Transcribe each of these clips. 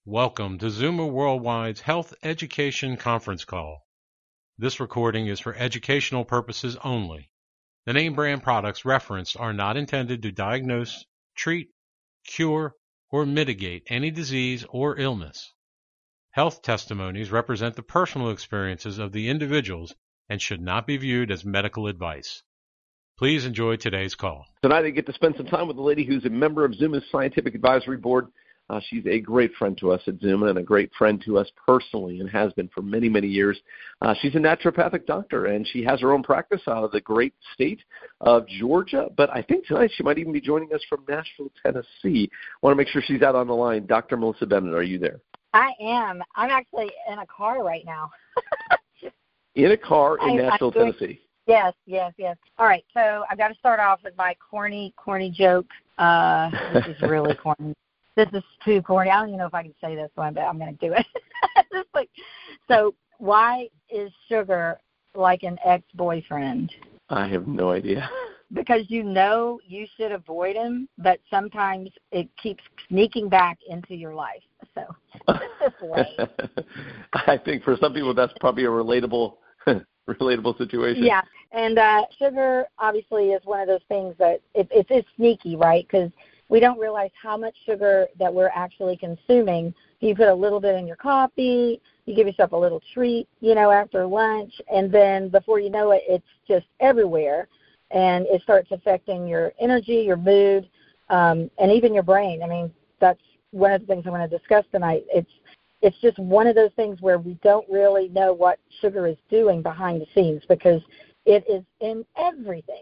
Welcome to Zuma Worldwide's Health Education Conference Call. This recording is for educational purposes only. The name brand products referenced are not intended to diagnose, treat, cure, or mitigate any disease or illness. Health testimonies represent the personal experiences of the individuals and should not be viewed as medical advice. Please enjoy today's call. Tonight I get to spend some time with a lady who's a member of Zuma's Scientific Advisory Board. She's a great friend to us at Zuma and a great friend to us personally and has been for many, many years. She's a naturopathic doctor, and she has her own practice out of the great state of Georgia. But I think tonight she might even be joining us from Nashville, Tennessee. I want to make sure she's out on the line. Dr. Melissa Bennett, are you there? I am. I'm actually in a car right now. In a car in Nashville, Tennessee. Yes. All right, so I've got to start off with my corny joke. This is really corny. This is too corny. I don't even know if I can say this one, but I'm going to do it. So why is sugar like an ex-boyfriend? I have no idea. Because you know you should avoid him, but sometimes it keeps sneaking back into your life. So this way. I think for some people that's probably a relatable situation. Yeah, and sugar obviously is one of those things that it's sneaky, right? Because we don't realize how much sugar that we're actually consuming. You put a little bit in your coffee, you give yourself a little treat, after lunch, and then before you know it, it's just everywhere, and it starts affecting your energy, your mood, and even your brain. I mean, that's one of the things I want to discuss tonight. It's just one of those things where we don't really know what sugar is doing behind the scenes because it is in everything.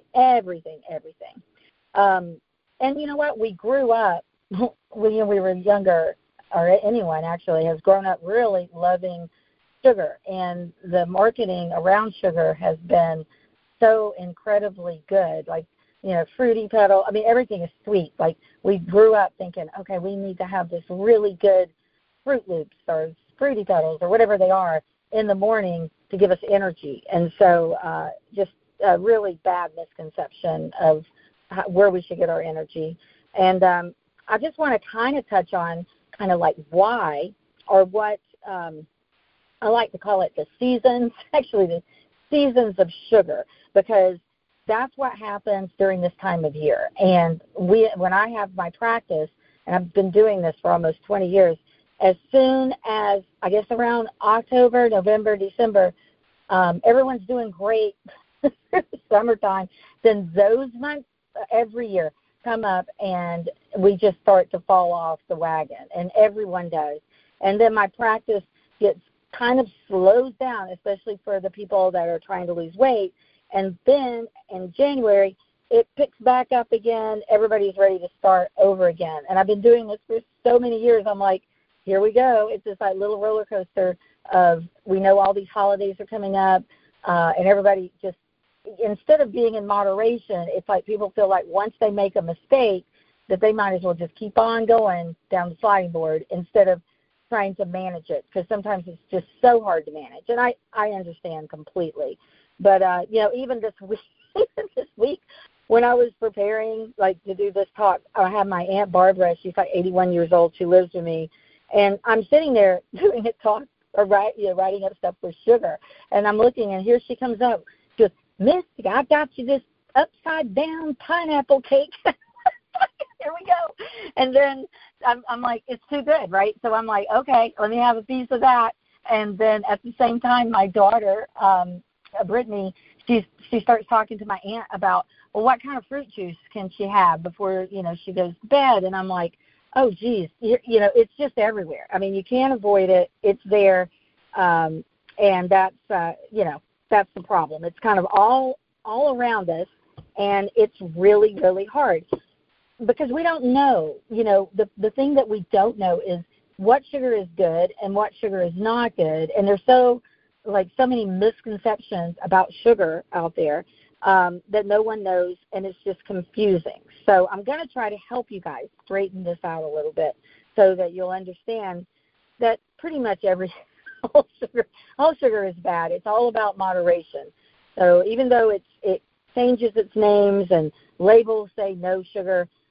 And you know what? We grew up, when we were younger, or anyone actually has grown up really loving sugar. And the marketing around sugar has been so incredibly good. Like, Fruity Pebble. I mean, everything is sweet. Like, we grew up thinking, okay, we need to have this really good Fruit Loops or Fruity Pebbles or whatever they are in the morning to give us energy. And so just a really bad misconception of where we should get our energy. And I just want to kind of touch on kind of like why or what I like to call it the seasons, actually the seasons of sugar, because that's what happens during this time of year. And when I have my practice, and I've been doing this for almost 20 years, as soon as, I guess around October, November, December, everyone's doing great summertime, then those months every year come up and we just start to fall off the wagon, and everyone does. And then my practice gets kind of slows down, especially for the people that are trying to lose weight. And then in January, it picks back up again. Everybody's ready to start over again. And I've been doing this for so many years. I'm like, here we go. It's this like little roller coaster of, we know all these holidays are coming up, and everybody just, instead of being in moderation, it's like people feel like once they make a mistake that they might as well just keep on going down the sliding board instead of trying to manage it, because sometimes it's just so hard to manage. And I understand completely. But, even this week, when I was preparing, to do this talk, I had my Aunt Barbara. She's like 81 years old. She lives with me. And I'm sitting there doing a talk, or writing up stuff for sugar. And I'm looking, and here she comes up. She goes, "Miss, I got you this upside-down pineapple cake." Here we go. And then I'm like, it's too good, right? So I'm like, okay, let me have a piece of that. And then at the same time, my daughter, Brittany, she starts talking to my aunt about, well, what kind of fruit juice can she have before, she goes to bed? And I'm like, oh, geez, it's just everywhere. I mean, you can't avoid it. It's there. And that's, that's the problem. It's kind of all around us, and it's really, really hard because we don't know. The thing that we don't know is what sugar is good and what sugar is not good. And there's so many misconceptions about sugar out there that no one knows, and it's just confusing. So I'm going to try to help you guys straighten this out a little bit so that you'll understand that pretty much all sugar is bad. It's all about moderation. So even though it changes its names and labels say no sugar,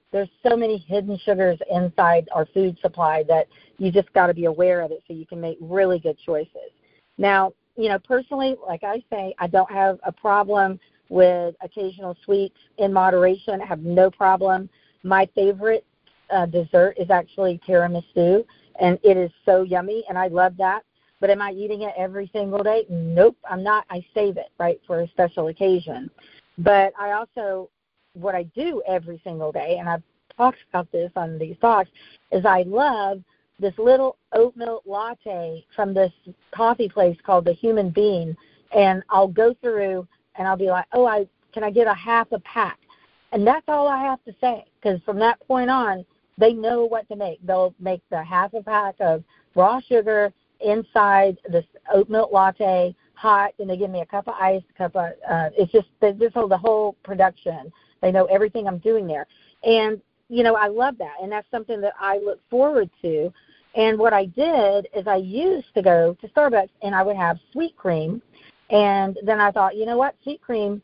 there's so many hidden sugars inside our food supply that you just got to be aware of it so you can make really good choices. Now, personally, like I say, I don't have a problem with occasional sweets in moderation. I have no problem. My favorite dessert is actually tiramisu, and it is so yummy, and I love that. But am I eating it every single day? Nope, I'm not. I save it, right, for a special occasion. But I also, what I do every single day, and I've talked about this on these talks, is I love this little oat milk latte from this coffee place called The Human Bean, and I'll go through and I'll be like, can I get a half a pack? And that's all I have to say, because from that point on, they know what to make. They'll make the half a pack of raw sugar inside this oat milk latte, hot, and they give me a cup of ice, it's just the whole production. They know everything I'm doing there. And, I love that, and that's something that I look forward to. And what I did is I used to go to Starbucks, and I would have sweet cream, and then I thought, sweet cream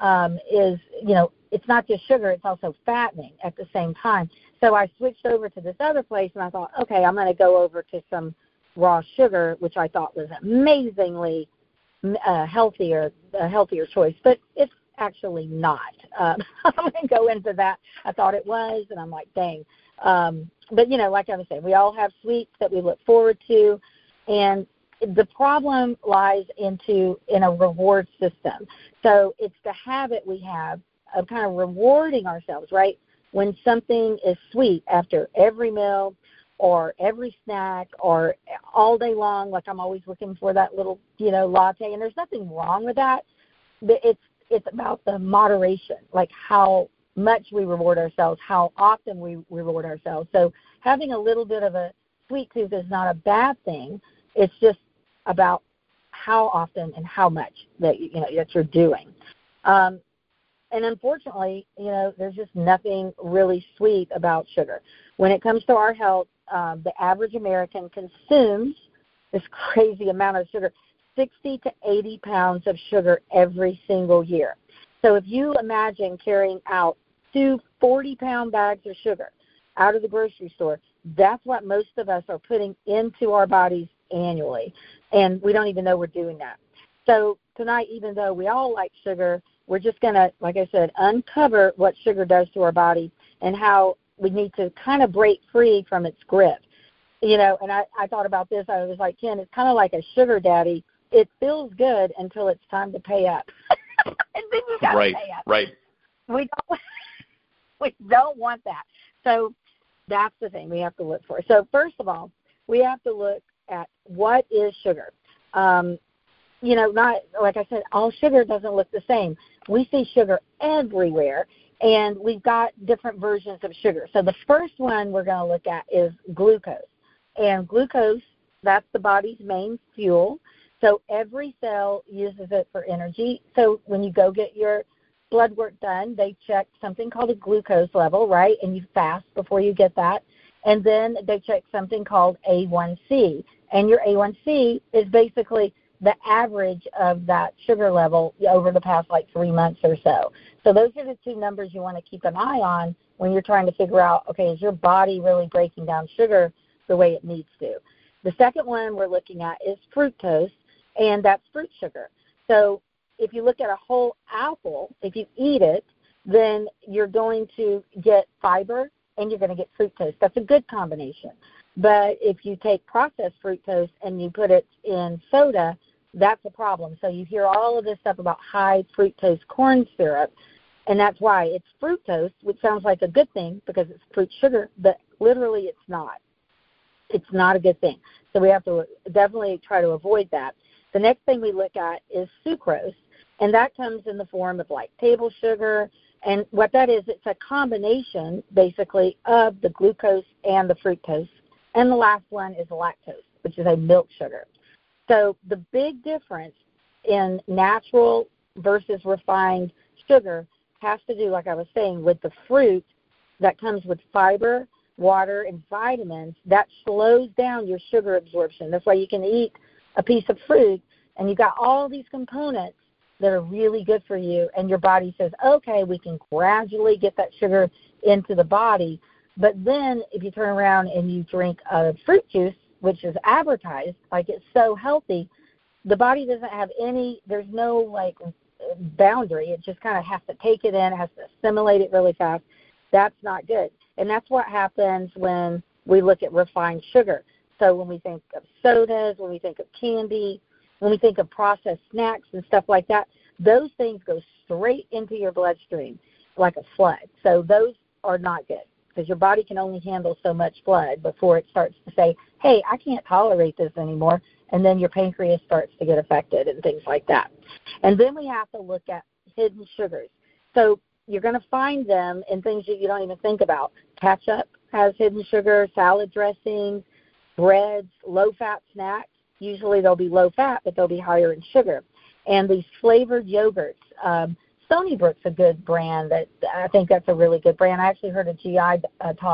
is, it's not just sugar, it's also fattening at the same time. So I switched over to this other place, and I thought, okay, I'm going to go over to some raw sugar, which I thought was amazingly a healthier choice, but it's actually not. I'm going to go into that. I thought it was, and I'm like, dang. But, like I was saying, we all have sweets that we look forward to, and the problem lies in a reward system. So it's the habit we have of kind of rewarding ourselves, right, when something is sweet after every meal or every snack or all day long, like I'm always looking for that little, latte, and there's nothing wrong with that. But it's about the moderation, like how much we reward ourselves, how often we reward ourselves. So having a little bit of a sweet tooth is not a bad thing. It's just about how often and how much that you're doing. And unfortunately, there's just nothing really sweet about sugar. When it comes to our health, the average American consumes this crazy amount of sugar, 60 to 80 pounds of sugar every single year. So if you imagine carrying out 2 40-pound bags of sugar out of the grocery store, that's what most of us are putting into our bodies annually, and we don't even know we're doing that. So tonight, even though we all like sugar, we're just going to, like I said, uncover what sugar does to our body and how we need to kind of break free from its grip. And I thought about this. I was like, Ken, it's kind of like a sugar daddy. It feels good until it's time to pay up. And then you got to pay up. Right. We don't want that. So that's the thing we have to look for. So first of all, we have to look at what is sugar. Not, like I said, all sugar doesn't look the same. We see sugar everywhere, and we've got different versions of sugar. So the first one we're going to look at is glucose. And glucose, that's the body's main fuel. So every cell uses it for energy. So when you go get your blood work done, they check something called a glucose level, right? And you fast before you get that. And then they check something called A1C. And your A1C is basically the average of that sugar level over the past 3 months or so. So those are the two numbers you want to keep an eye on when you're trying to figure out, okay, is your body really breaking down sugar the way it needs to? The second one we're looking at is fructose, and that's fruit sugar. So if you look at a whole apple, if you eat it, then you're going to get fiber and you're going to get fructose. That's a good combination. But if you take processed fructose and you put it in soda, that's a problem. So you hear all of this stuff about high fructose corn syrup, and that's why it's fructose, which sounds like a good thing because it's fruit sugar, but literally it's not. It's not a good thing. So we have to definitely try to avoid that. The next thing we look at is sucrose, and that comes in the form of table sugar. And what that is, it's a combination, basically, of the glucose and the fructose. And the last one is lactose, which is a milk sugar. So the big difference in natural versus refined sugar has to do, like I was saying, with the fruit that comes with fiber, water, and vitamins. That slows down your sugar absorption. That's why you can eat a piece of fruit, and you've got all these components that are really good for you, and your body says, okay, we can gradually get that sugar into the body. But then if you turn around and you drink a fruit juice, which is advertised like it's so healthy, the body doesn't have there's no like boundary. It just kind of has to take it in, has to assimilate it really fast. That's not good. And that's what happens when we look at refined sugar. So when we think of sodas, when we think of candy, when we think of processed snacks and stuff like that, those things go straight into your bloodstream like a flood. So those are not good because your body can only handle so much blood before it starts to say, hey, I can't tolerate this anymore. And then your pancreas starts to get affected and things like that. And then we have to look at hidden sugars. So you're going to find them in things that you don't even think about. Ketchup has hidden sugar, salad dressings, breads, low-fat snacks. Usually they'll be low-fat, but they'll be higher in sugar. And these flavored yogurts. Stony Brook's a good brand. I think that's a really good brand. I actually heard a GI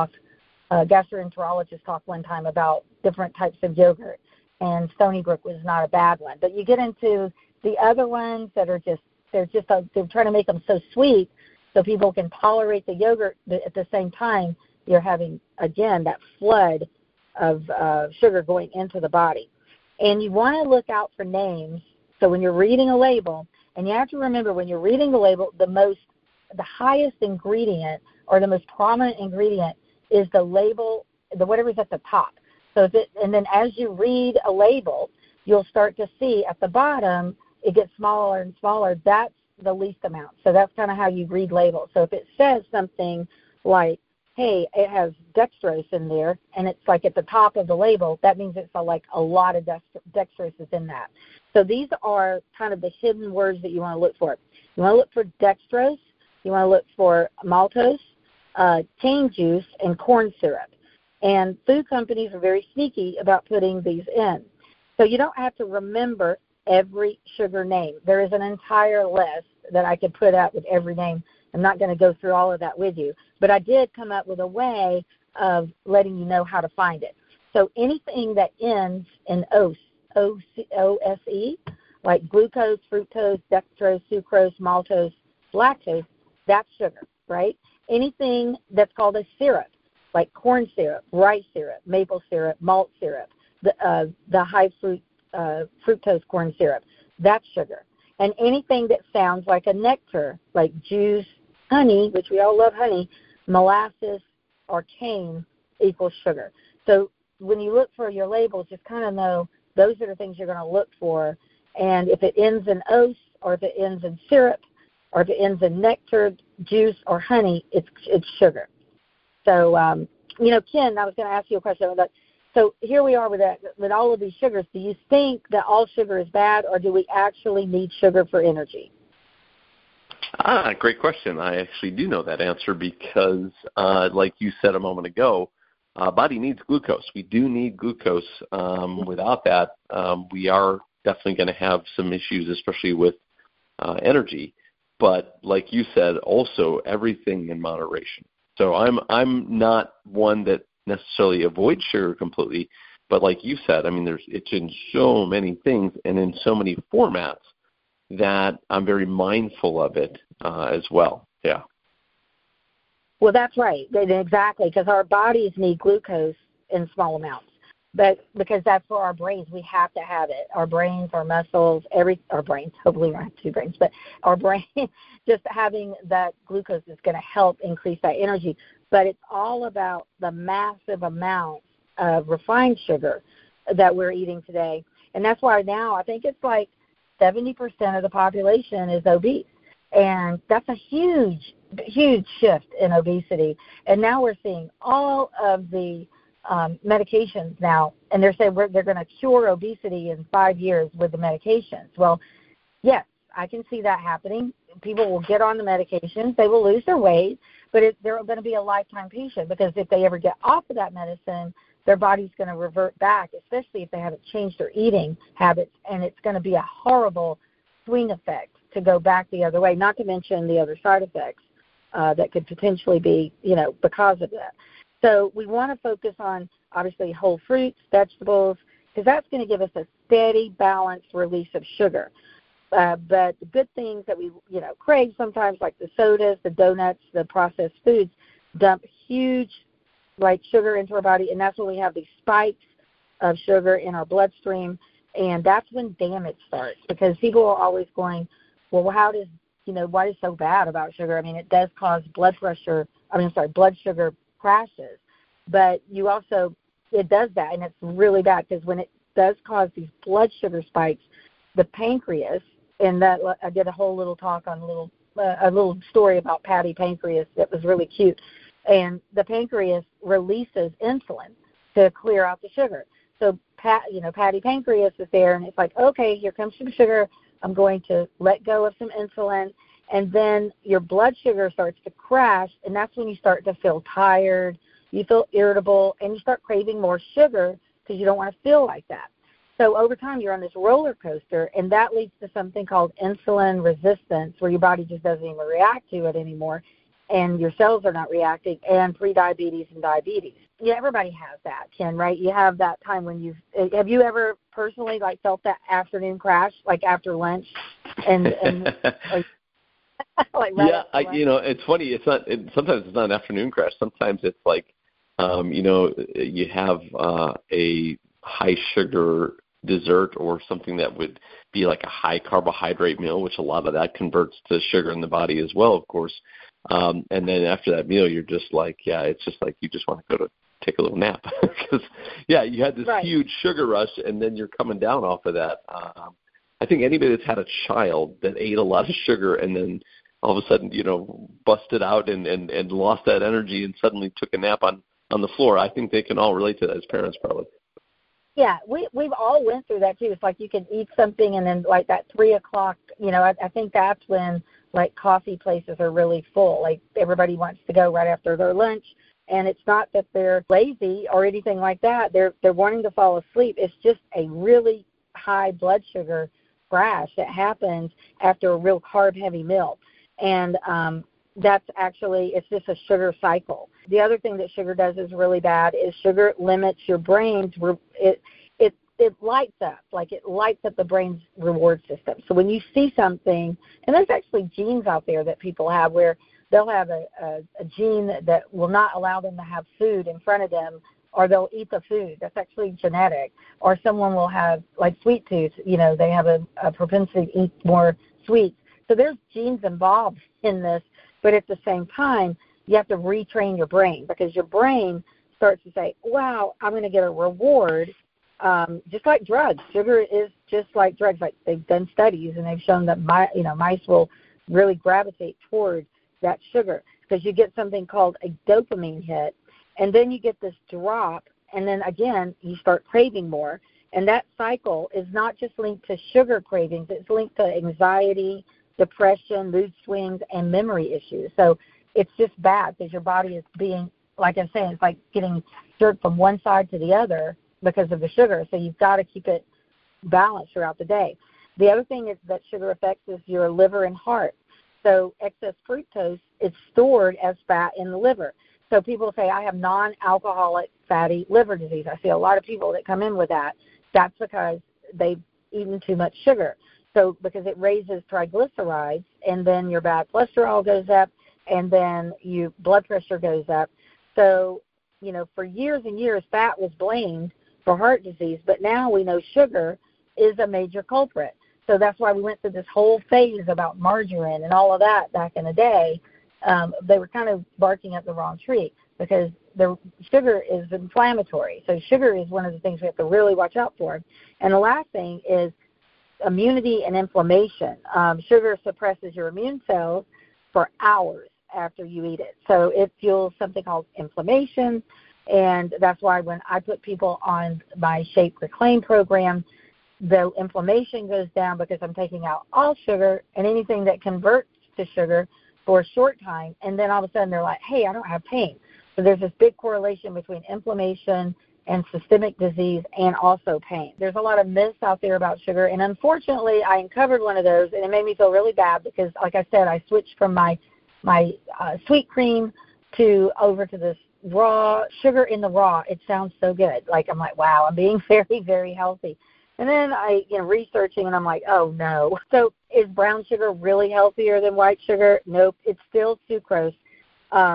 gastroenterologist talk one time about different types of yogurt, and Stony Brook was not a bad one. But you get into the other ones that are they're trying to make them so sweet so people can tolerate the yogurt, but at the same time you're having, again, that flood of sugar going into the body. And you want to look out for names. So when you're reading a label, and you have to remember when you're reading the label, the highest ingredient or the most prominent ingredient is the label, whatever's at the top. So and then as you read a label, you'll start to see at the bottom it gets smaller and smaller. That's the least amount. So that's kind of how you read labels. So if it says something like, hey, it has dextrose in there, and it's like at the top of the label, that means it's like a lot of dextrose is in that. So these are kind of the hidden words that you want to look for. You want to look for dextrose. You want to look for maltose, cane juice, and corn syrup. And food companies are very sneaky about putting these in. So you don't have to remember every sugar name. There is an entire list that I could put out with every name. I'm not going to go through all of that with you. But I did come up with a way of letting you know how to find it. So anything that ends in OSE, O-S-E, like glucose, fructose, dextrose, sucrose, maltose, lactose, that's sugar, right? Anything that's called a syrup, like corn syrup, rice syrup, maple syrup, malt syrup, the high fructose corn syrup, that's sugar. And anything that sounds like a nectar, like juice, honey, which we all love honey, molasses, or cane equals sugar. So when you look for your labels, just kind of know those are the things you're going to look for. And if it ends in ose, or if it ends in syrup, or if it ends in nectar, juice, or honey, it's sugar. So, Ken, I was going to ask you a question about that. So here we are with all of these sugars. Do you think that all sugar is bad, or do we actually need sugar for energy? Great question. I actually do know that answer because, like you said a moment ago, body needs glucose. We do need glucose. Without that, we are definitely going to have some issues, especially with energy. But like you said, also everything in moderation. So I'm not one that necessarily avoids sugar completely, but like you said, I mean, it's in so many things and in so many formats that I'm very mindful of it as well. Yeah. Well, that's right. Exactly, because our bodies need glucose in small amounts. But because that's for our brains, we have to have it. Our brains, our muscles, our brains, hopefully we don't have two brains, but our brain, just having that glucose is going to help increase that energy. But it's all about the massive amounts of refined sugar that we're eating today. And that's why now I think it's like 70% of the population is obese. And that's a huge, huge shift in obesity. And now we're seeing all of the medications now, and they're saying they're going to cure obesity in 5 years with the medications. Well, yes, I can see that happening. People will get on the medications. They will lose their weight, but they're going to be a lifetime patient because if they ever get off of that medicine, their body's going to revert back, especially if they haven't changed their eating habits, and it's going to be a horrible swing effect to go back the other way, not to mention the other side effects that could potentially be, because of that. So we want to focus on, obviously, whole fruits, vegetables, because that's going to give us a steady, balanced release of sugar. But the good things that we, crave sometimes, like the sodas, the donuts, the processed foods, dump huge, like, sugar into our body, and that's when we have these spikes of sugar in our bloodstream, and that's when damage starts, because people are always going, well, what is so bad about sugar? I mean, it does cause blood sugar crashes, but it does that, and it's really bad, because when it does cause these blood sugar spikes, the pancreas, and that I did a whole little talk on a little story about Patty Pancreas that was really cute, and the pancreas releases insulin to clear out the sugar. So Patty Pancreas is there, and it's like, okay, here comes some sugar. I'm going to let go of some insulin, and then your blood sugar starts to crash, and that's when you start to feel tired, you feel irritable, and you start craving more sugar because you don't want to feel like that. So over time, you're on this roller coaster, and that leads to something called insulin resistance, where your body just doesn't even react to it anymore, and your cells are not reacting, and prediabetes and diabetes. Yeah, everybody has that, Ken, right? You have that time when have you ever personally, like, felt that afternoon crash, like after lunch, and like yeah, it's funny. Sometimes it's not an afternoon crash. Sometimes it's like, you have a high sugar dessert or something that would be like a high carbohydrate meal, which a lot of that converts to sugar in the body as well, of course. And then after that meal, you're just like, it's just like you just want to go to take a little nap because, you had this huge sugar rush, and then you're coming down off of that. I think anybody that's had a child that ate a lot of sugar and then all of a sudden, busted out and lost that energy and suddenly took a nap on the floor, I think they can all relate to that as parents probably. Yeah, we've all went through that too. It's like you can eat something and then like that 3 o'clock, I think that's when like coffee places are really full. Like everybody wants to go right after their lunch, and it's not that they're lazy or anything like that. They're wanting to fall asleep. It's just a really high blood sugar crash that happens after a real carb-heavy meal. And it's just a sugar cycle. The other thing that sugar does is really bad is sugar limits your brain's, it lights up, like it lights up the brain's reward system. So when you see something, and there's actually genes out there that people have where they'll have a gene that will not allow them to have food in front of them, or they'll eat the food. That's actually genetic. Or someone will have, like, sweet tooth, they have a propensity to eat more sweets. So there's genes involved in this, but at the same time, you have to retrain your brain, because your brain starts to say, wow, I'm going to get a reward, just like drugs. Sugar is just like drugs. Like, they've done studies, and they've shown that mice will really gravitate towards that sugar, because you get something called a dopamine hit, and then you get this drop, and then again you start craving more. And that cycle is not just linked to sugar cravings, it's linked to anxiety, depression, mood swings, and memory issues. So it's just bad, because your body is being, like I'm saying, it's like getting jerked from one side to the other because of the sugar. So you've got to keep it balanced throughout the day. The other thing that sugar affects is your liver and heart. So excess fructose is stored as fat in the liver. So people say, I have non-alcoholic fatty liver disease. I see a lot of people that come in with that. That's because they've eaten too much sugar. So because it raises triglycerides, and then your bad cholesterol goes up, and then your blood pressure goes up. So, for years and years, fat was blamed for heart disease, but now we know sugar is a major culprit. So that's why we went through this whole phase about margarine and all of that back in the day. They were kind of barking up the wrong tree, because the sugar is inflammatory. So sugar is one of the things we have to really watch out for. And the last thing is immunity and inflammation. Sugar suppresses your immune cells for hours after you eat it. So it fuels something called inflammation, and that's why when I put people on my Shape Reclaim program, the inflammation goes down, because I'm taking out all sugar and anything that converts to sugar for a short time, and then all of a sudden they're like, hey, I don't have pain. So there's this big correlation between inflammation and systemic disease and also pain. There's a lot of myths out there about sugar, and unfortunately I uncovered one of those, and it made me feel really bad, because, like I said, I switched from my sweet cream over to this raw sugar in the raw. It sounds so good. Like, I'm like, wow, I'm being very, very healthy. And then I, researching, and I'm like, oh no. So is brown sugar really healthier than white sugar? Nope. It's still sucrose.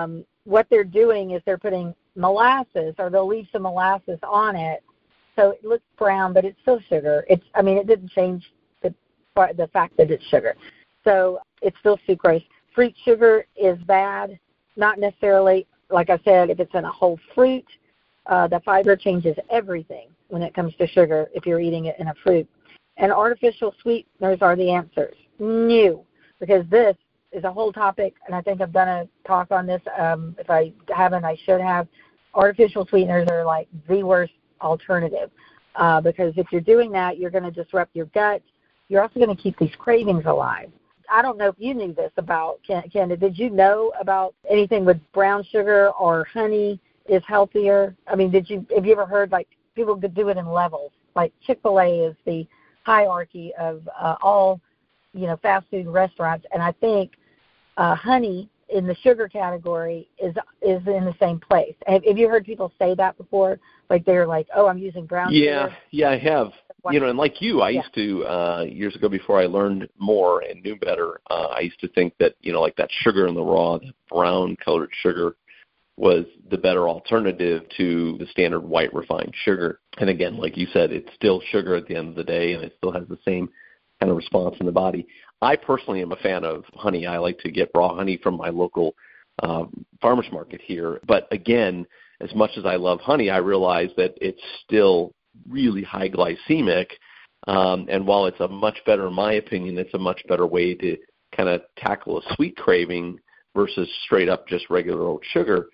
what they're doing is they're putting molasses, or they'll leave some molasses on it, so it looks brown, but it's still sugar. It didn't change the fact that it's sugar. So it's still sucrose. Fruit sugar is bad, not necessarily, like I said, if it's in a whole fruit. The fiber changes everything when it comes to sugar if you're eating it in a fruit. And artificial sweeteners are the answers. New, because this is a whole topic, and I think I've done a talk on this. If I haven't, I should have. Artificial sweeteners are like the worst alternative because if you're doing that, you're going to disrupt your gut. You're also going to keep these cravings alive. I don't know if you knew this about, Candace. Did you know about anything with brown sugar or honey is healthier? I mean, have you ever heard, like, people could do it in levels? Like Chick-fil-A is the hierarchy of all, fast food restaurants, and I think honey in the sugar category is in the same place. Have you heard people say that before? Like, they're like, oh, I'm using brown sugar? Yeah, I have. And like you, I used to, years ago before I learned more and knew better, I used to think that, like that sugar in the raw, that brown-colored sugar was the better alternative to the standard white refined sugar. And again, like you said, it's still sugar at the end of the day, and it still has the same kind of response in the body. I personally am a fan of honey. I like to get raw honey from my local farmer's market here. But again, as much as I love honey, I realize that it's still really high glycemic. And while it's a much better, in my opinion, it's a much better way to kind of tackle a sweet craving versus straight up just regular old sugar.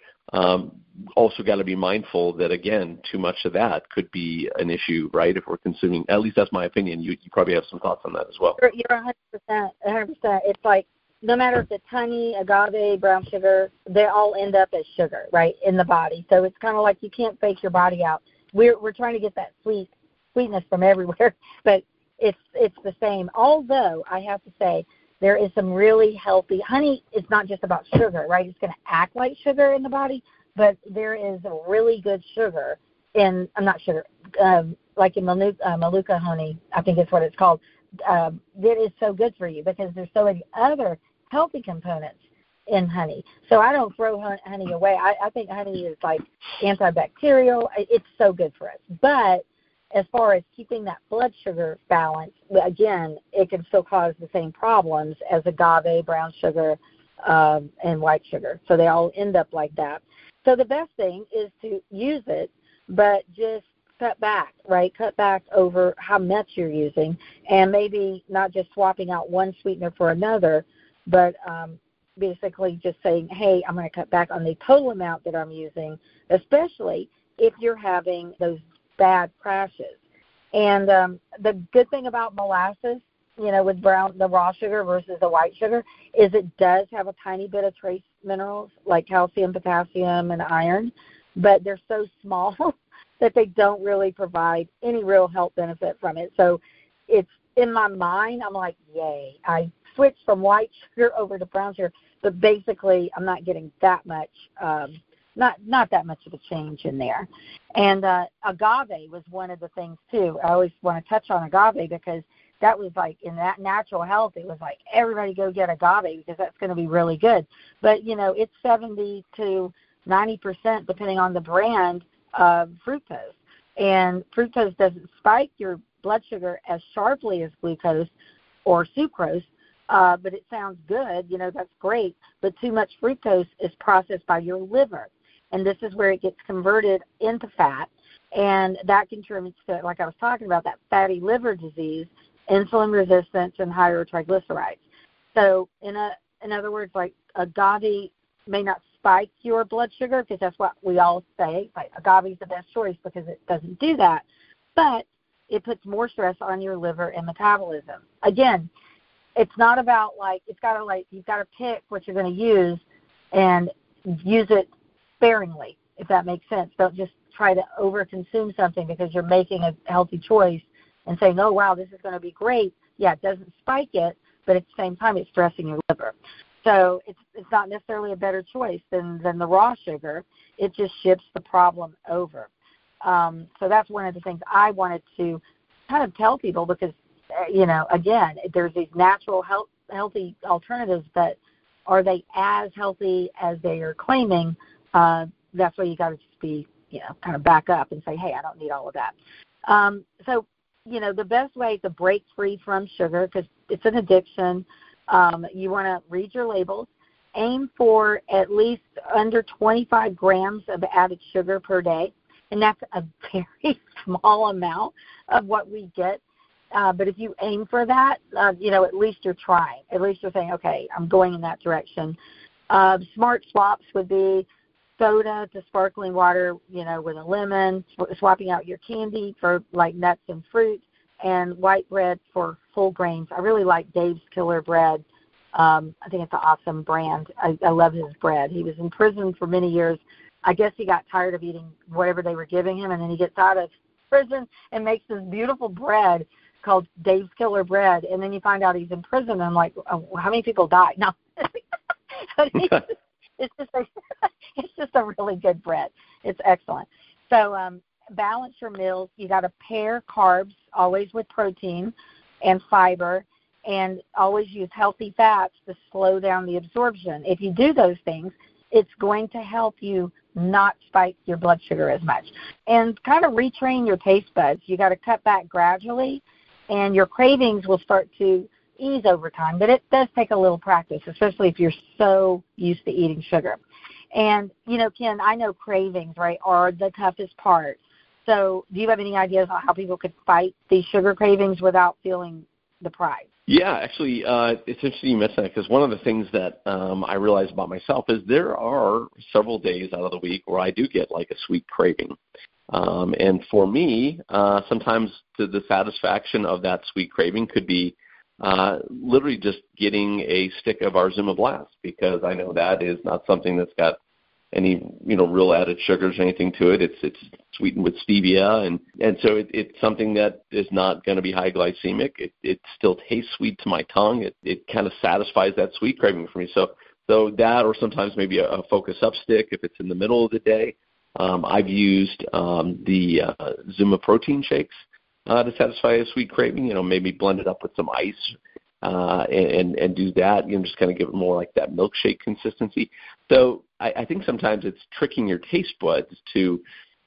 Also got to be mindful that, again, too much of that could be an issue, right, if we're consuming. At least that's my opinion. You probably have some thoughts on that as well. You're 100%. It's like no matter if it's honey, agave, brown sugar, they all end up as sugar, right, in the body. So it's kind of like you can't fake your body out. We're trying to get that sweetness from everywhere, but it's the same. Although I have to say, there is some really healthy honey. It's not just about sugar, right? It's going to act like sugar in the body, but there is a really good sugar like in Manuka honey, I think it's what it's called. That is so good for you because there's so many other healthy components in honey. So I don't throw honey away. I think honey is like antibacterial. It's so good for us. But as far as keeping that blood sugar balance, again, it can still cause the same problems as agave, brown sugar, and white sugar. So they all end up like that. So the best thing is to use it, but just cut back, right? Cut back over how much you're using, and maybe not just swapping out one sweetener for another, but basically just saying, hey, I'm going to cut back on the total amount that I'm using, especially if you're having those bad crashes. And the good thing about molasses, with the raw sugar versus the white sugar, is it does have a tiny bit of trace minerals like calcium, potassium, and iron, but they're so small that they don't really provide any real health benefit from it. So it's in my mind, I'm like, yay, I switched from white sugar over to brown sugar, but basically I'm not getting that much not that much of a change in there. And agave was one of the things, too. I always want to touch on agave because that was like in that natural health, it was like everybody go get agave because that's going to be really good. But, it's 70 to 90%, depending on the brand, of fructose. And fructose doesn't spike your blood sugar as sharply as glucose or sucrose, but it sounds good. That's great. But too much fructose is processed by your liver. And this is where it gets converted into fat, and that contributes to, like I was talking about, that fatty liver disease, insulin resistance, and higher triglycerides. So in other words, like agave may not spike your blood sugar because that's what we all say. Like agave is the best choice because it doesn't do that, but it puts more stress on your liver and metabolism. Again, it's not about you've got to pick what you're going to use and use it sparingly, if that makes sense. Don't just try to overconsume something because you're making a healthy choice and saying, oh, wow, this is going to be great. Yeah, it doesn't spike it, but at the same time it's stressing your liver. So it's not necessarily a better choice than the raw sugar. It just shifts the problem over. So that's one of the things I wanted to kind of tell people because, again, there's these natural healthy alternatives that are they as healthy as they are claiming? That's why you got to just be, kind of back up and say, hey, I don't need all of that. So, the best way to break free from sugar, because it's an addiction, you want to read your labels. Aim for at least under 25 grams of added sugar per day, and that's a very small amount of what we get. But if you aim for that, at least you're trying. At least you're saying, okay, I'm going in that direction. Smart swaps would be soda to sparkling water, with a lemon, swapping out your candy for like nuts and fruit, and white bread for full grains. I really like Dave's Killer Bread. I think it's an awesome brand. I love his bread. He was in prison for many years. I guess he got tired of eating whatever they were giving him, and then he gets out of prison and makes this beautiful bread called Dave's Killer Bread. And then you find out he's in prison, and I'm like, oh, how many people died? No. It's just a really good bread. It's excellent. So balance your meals. You got to pair carbs always with protein and fiber, and always use healthy fats to slow down the absorption. If you do those things, it's going to help you not spike your blood sugar as much. And kind of retrain your taste buds. You got to cut back gradually, and your cravings will start to ease over time. But it does take a little practice, especially if you're so used to eating sugar. And, Ken, I know cravings, right, are the toughest part. So do you have any ideas on how people could fight these sugar cravings without feeling deprived? Yeah, actually, it's interesting you mention that, because one of the things that I realize about myself is there are several days out of the week where I do get like a sweet craving. And for me, sometimes the satisfaction of that sweet craving could be literally just getting a stick of our Zuma Blast, because I know that is not something that's got any real added sugars or anything to it. It's sweetened with stevia, and so it's something that is not going to be high glycemic. It still tastes sweet to my tongue. It kind of satisfies that sweet craving for me. So that, or sometimes maybe a Focus Up stick if it's in the middle of the day. I've used the Zuma protein shakes to satisfy a sweet craving. Maybe blend it up with some ice and do that. Just kind of give it more like that milkshake consistency. So I think sometimes it's tricking your taste buds to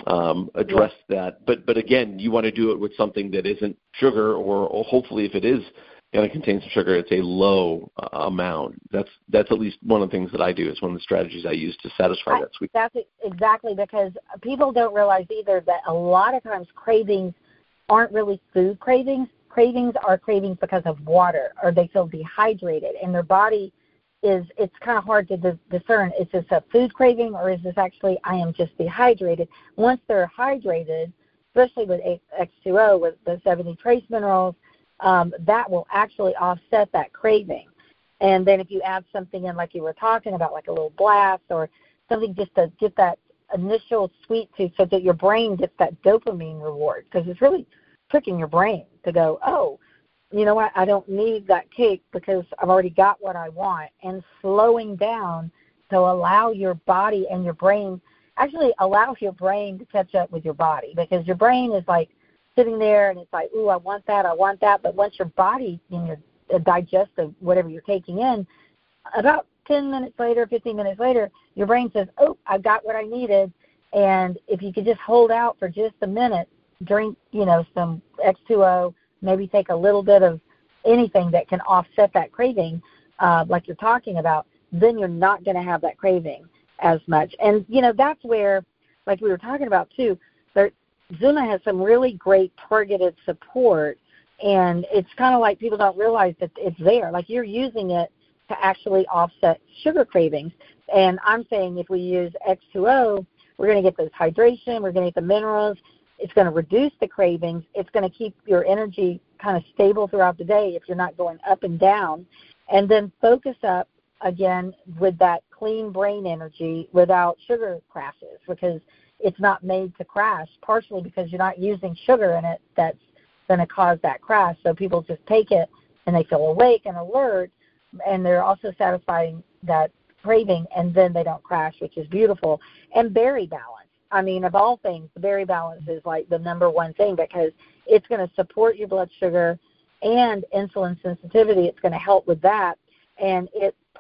address that. But again, you want to do it with something that isn't sugar, or hopefully if it is going to contain some sugar, it's a low amount. That's at least one of the things that I do. Is one of the strategies I use to satisfy that sweet. That's exactly, because people don't realize either that a lot of times cravings aren't really food cravings. Cravings are cravings because of water, or they feel dehydrated, and their body it's kind of hard to discern, is this a food craving, or is this actually I am just dehydrated? Once they're hydrated, especially with X2O, with the 70 trace minerals, that will actually offset that craving. And then if you add something in, like you were talking about, like a little blast or something just to get that initial sweet tooth, so that your brain gets that dopamine reward, because it's really tricking your brain to go, oh, you know what, I don't need that cake because I've already got what I want, and slowing down to allow your body and your brain, actually allow your brain to catch up with your body, because your brain is like sitting there and it's like, ooh, I want that. But once your body and your digestive, whatever you're taking in, about 10 minutes later, 15 minutes later, your brain says, oh, I've got what I needed. And if you could just hold out for just a minute, drink, some X2O, maybe take a little bit of anything that can offset that craving, like you're talking about, then you're not going to have that craving as much. And, that's where, like we were talking about too, Zuma has some really great targeted support, and it's kind of like people don't realize that it's there. Like, you're using it to actually offset sugar cravings. And I'm saying if we use X2O, we're going to get those hydration, we're going to get the minerals, it's going to reduce the cravings, it's going to keep your energy kind of stable throughout the day if you're not going up and down, and then Focus Up again with that clean brain energy without sugar crashes, because it's not made to crash, partially because you're not using sugar in it that's going to cause that crash. So people just take it and they feel awake and alert, and they're also satisfying that craving, and then they don't crash, which is beautiful. And berry balance. I mean, of all things, the berry balance is like the number one thing, because it's going to support your blood sugar and insulin sensitivity. It's going to help with that, and it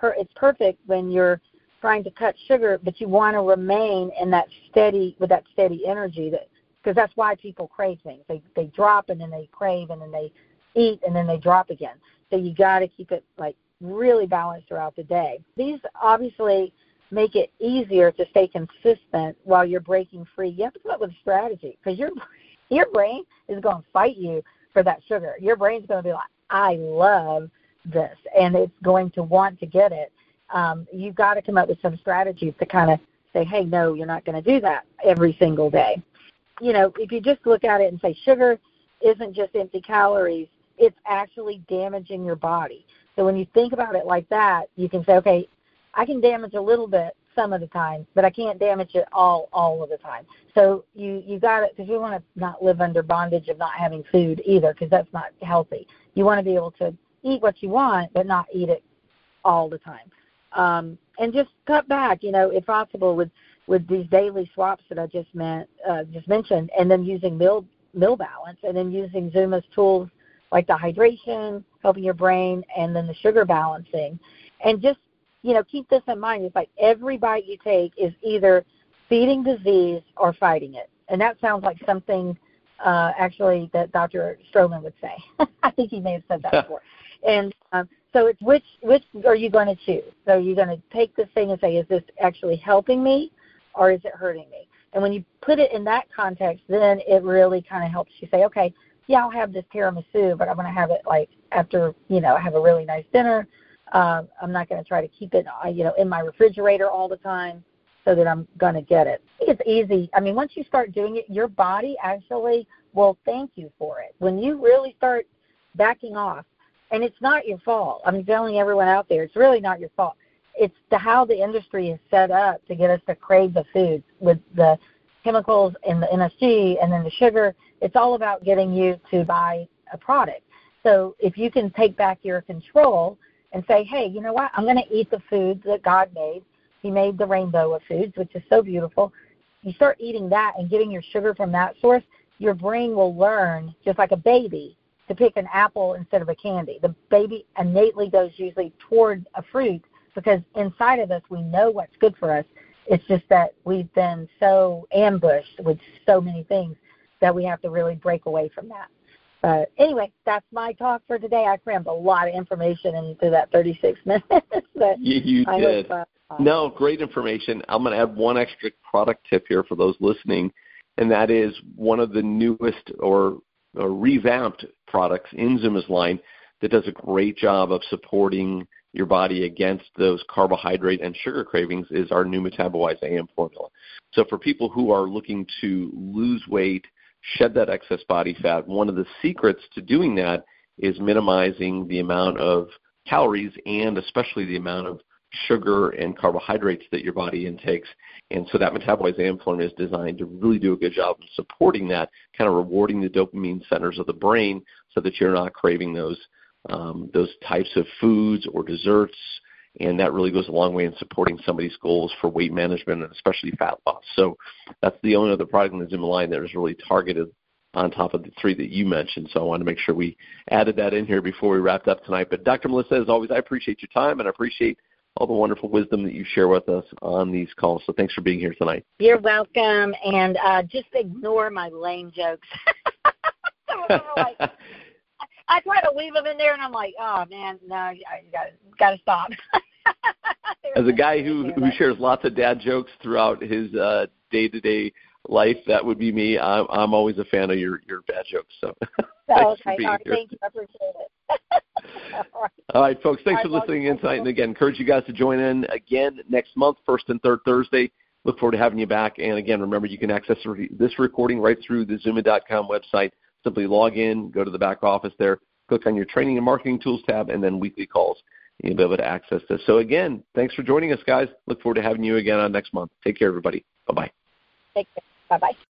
it's perfect when you're trying to cut sugar, but you want to remain in that steady energy, because that's why people crave things. They drop and then they crave and then they eat and then they drop again. So you got to keep it like really balanced throughout the day. These obviously make it easier to stay consistent while you're breaking free. You have to come up with a strategy, because your brain is going to fight you for that sugar. Your brain's going to be like, I love this, and it's going to want to get it. You've got to come up with some strategies to kind of say, hey, no, you're not going to do that every single day. You know, if you just look at it and say sugar isn't just empty calories, it's actually damaging your body. So when you think about it like that, you can say, okay, I can damage a little bit some of the time, but I can't damage it all of the time. So you got to, because you want to not live under bondage of not having food either, because that's not healthy. You want to be able to eat what you want, but not eat it all the time. And just cut back, you know, if possible, with these daily swaps that I just mentioned, and then using meal balance, and then using Zuma's tools like the hydration, helping your brain, and then the sugar balancing. And just, you know, keep this in mind. It's like every bite you take is either feeding disease or fighting it. And that sounds like something actually that Dr. Stroman would say. I think he may have said that before. And so it's which are you going to choose? So you're going to take this thing and say, is this actually helping me or is it hurting me? And when you put it in that context, then it really kind of helps you say, okay, yeah, I'll have this tiramisu, but I'm going to have it like after, you know, have a really nice dinner. I'm not going to try to keep it, you know, in my refrigerator all the time so that I'm going to get it. I think it's easy. I mean, once you start doing it, your body actually will thank you for it. When you really start backing off, and it's not your fault. I'm telling everyone out there, it's really not your fault. It's how the industry is set up to get us to crave the foods with the chemicals and the MSG and then the sugar. It's all about getting you to buy a product. So if you can take back your control and say, hey, you know what, I'm going to eat the foods that God made. He made the rainbow of foods, which is so beautiful. You start eating that and getting your sugar from that source, your brain will learn, just like a baby, to pick an apple instead of a candy. The baby innately goes usually toward a fruit because inside of us we know what's good for us. It's just that we've been so ambushed with so many things that we have to really break away from that. But anyway, that's my talk for today. I crammed a lot of information into that 36 minutes. But you did. No, great information. I'm going to add one extra product tip here for those listening, and that is one of the newest or revamped products in Zuma's line that does a great job of supporting your body against those carbohydrate and sugar cravings is our new Metabolize AM formula. So for people who are looking to lose weight, shed that excess body fat, one of the secrets to doing that is minimizing the amount of calories and especially the amount of sugar and carbohydrates that your body intakes. And so that Metabolize AM formula is designed to really do a good job of supporting that, kind of rewarding the dopamine centers of the brain so that you're not craving those types of foods or desserts. And that really goes a long way in supporting somebody's goals for weight management and especially fat loss. So that's the only other product in the Zuma line that is really targeted on top of the three that you mentioned. So I want to make sure we added that in here before we wrapped up tonight. But Dr. Melissa, as always, I appreciate your time and I appreciate all the wonderful wisdom that you share with us on these calls. So thanks for being here tonight. You're welcome. And just ignore my lame jokes. I try to leave them in there, and I'm like, oh, man, no, you got to stop. As a guy who shares lots of dad jokes throughout his day-to-day life, that would be me. I'm always a fan of your bad jokes. So okay. All right, thank you. I appreciate it. All right, folks, thanks for listening in tonight. And, again, encourage you guys to join in again next month, first and third Thursday. Look forward to having you back. And, again, remember, you can access this recording right through the Zuma.com website. Simply log in, go to the back office there, click on your Training and Marketing Tools tab, and then Weekly Calls. And you'll be able to access this. So, again, thanks for joining us, guys. Look forward to having you again on next month. Take care, everybody. Bye-bye. Take care. Bye-bye.